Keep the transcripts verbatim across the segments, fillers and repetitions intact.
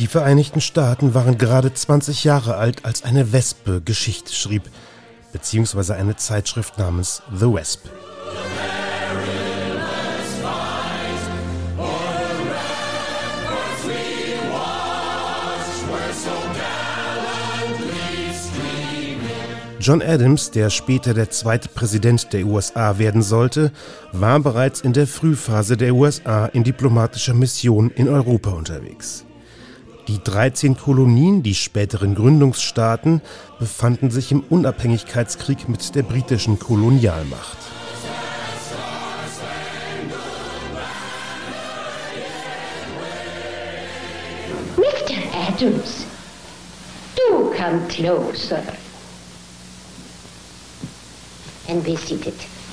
Die Vereinigten Staaten waren gerade zwanzig Jahre alt, als eine Wespe Geschichte schrieb, beziehungsweise eine Zeitschrift namens The Wesp. John Adams, der später der zweite Präsident der U S A werden sollte, war bereits in der Frühphase der U S A in diplomatischer Mission in Europa unterwegs. Die dreizehn Kolonien, die späteren Gründungsstaaten, befanden sich im Unabhängigkeitskrieg mit der britischen Kolonialmacht. Mister Adams, do come closer. And be seated.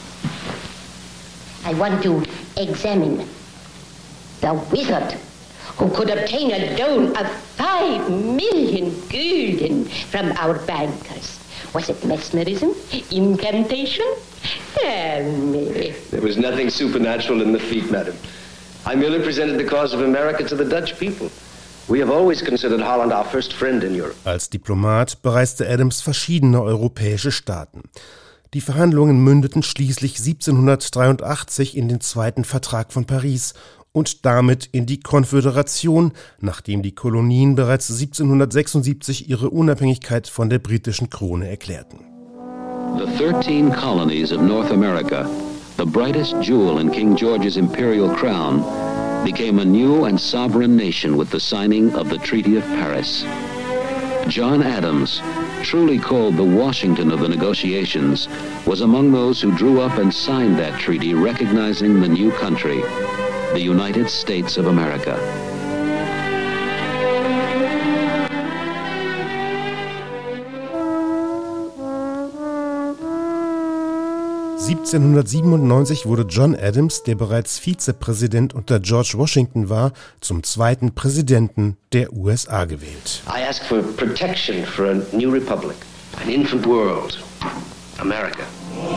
I want to examine the wizard who could obtain a loan of five million gulden from our bankers. Was it mesmerism? Incantation? Tell me. There was nothing supernatural in the feat, madam. I merely presented the cause of America to the Dutch people. We have always considered Holland our first friend in Europe. Als Diplomat bereiste Adams verschiedene europäische Staaten. Die Verhandlungen mündeten schließlich siebzehnhundertdreiundachtzig in den Zweiten Vertrag von Paris und damit in die Konföderation, nachdem die Kolonien bereits siebzehnhundertsechsundsiebzig ihre Unabhängigkeit von der britischen Krone erklärten. The thirteen colonies of North America, the brightest jewel in King George's imperial crown, became a new and sovereign nation with the signing of the Treaty of Paris. John Adams, truly called the Washington of the negotiations, was among those who drew up and signed that treaty recognizing the new country, the United States of America. siebzehnhundertsiebenundneunzig wurde John Adams, der bereits Vizepräsident unter George Washington war, zum zweiten Präsidenten der U S A gewählt. I ask for protection for a new republic, an infant world, America.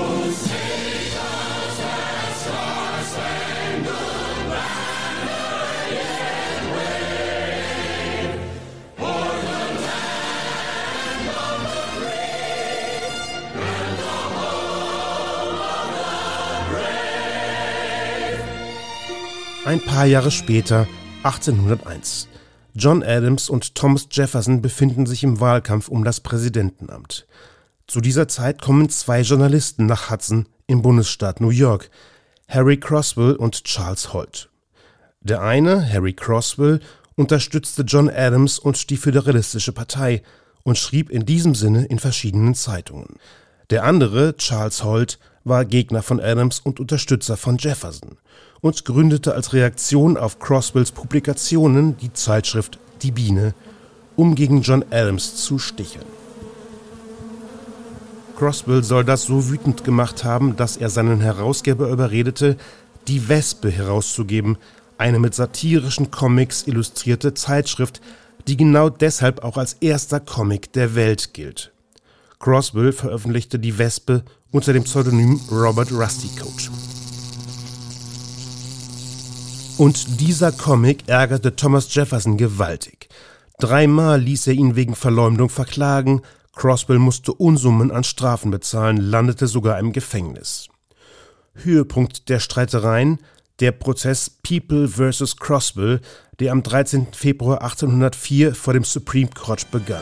Ein paar Jahre später, achtzehnhunderteins. John Adams und Thomas Jefferson befinden sich im Wahlkampf um das Präsidentenamt. Zu dieser Zeit kommen zwei Journalisten nach Hudson im Bundesstaat New York, Harry Crosswell und Charles Holt. Der eine, Harry Crosswell, unterstützte John Adams und die Föderalistische Partei und schrieb in diesem Sinne in verschiedenen Zeitungen. Der andere, Charles Holt, war Gegner von Adams und Unterstützer von Jefferson und gründete als Reaktion auf Crosswells Publikationen die Zeitschrift Die Biene, um gegen John Adams zu sticheln. Crosswell soll das so wütend gemacht haben, dass er seinen Herausgeber überredete, die Wespe herauszugeben, eine mit satirischen Comics illustrierte Zeitschrift, die genau deshalb auch als erster Comic der Welt gilt. Crosswell veröffentlichte die Wespe unter dem Pseudonym Robert Rusticoat. Und dieser Comic ärgerte Thomas Jefferson gewaltig. Dreimal ließ er ihn wegen Verleumdung verklagen, Crosswell musste Unsummen an Strafen bezahlen, landete sogar im Gefängnis. Höhepunkt der Streitereien, der Prozess People versus Crosswell, der am dreizehnten Februar achtzehnhundertvier vor dem Supreme Court begann.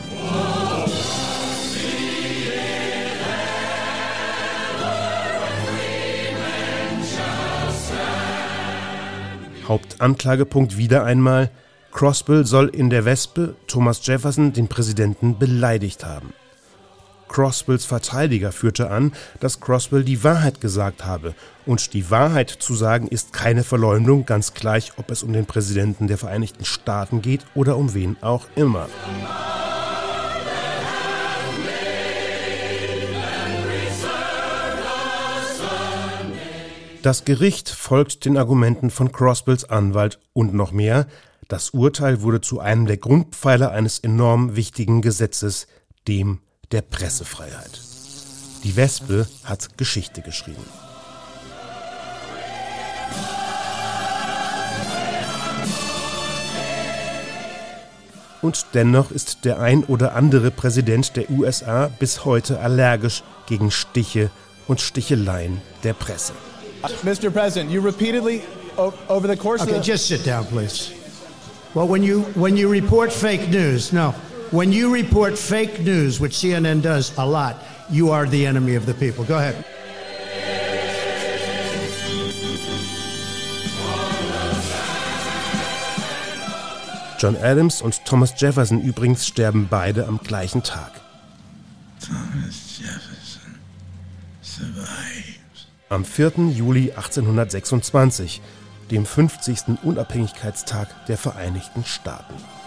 Hauptanklagepunkt wieder einmal: Crosswell soll in der Wespe Thomas Jefferson, den Präsidenten, beleidigt haben. Crosswells Verteidiger führte an, dass Crosswell die Wahrheit gesagt habe. Und die Wahrheit zu sagen ist keine Verleumdung, ganz gleich, ob es um den Präsidenten der Vereinigten Staaten geht oder um wen auch immer. Das Gericht folgt den Argumenten von Crosswells Anwalt und noch mehr: Das Urteil wurde zu einem der Grundpfeiler eines enorm wichtigen Gesetzes, dem der Pressefreiheit. Die Wespe hat Geschichte geschrieben. Und dennoch ist der ein oder andere Präsident der U S A bis heute allergisch gegen Stiche und Sticheleien der Presse. Mister President, you repeatedly over the course okay, of the... just sit down, please. Well, when you when you report fake news, no, when you report fake news, which C N N does a lot, you are the enemy of the people. Go ahead. John Adams und Thomas Jefferson übrigens sterben beide am gleichen Tag. Thomas Jefferson survives. Am vierten Juli achtzehnhundertsechsundzwanzig, dem fünfzigsten Unabhängigkeitstag der Vereinigten Staaten.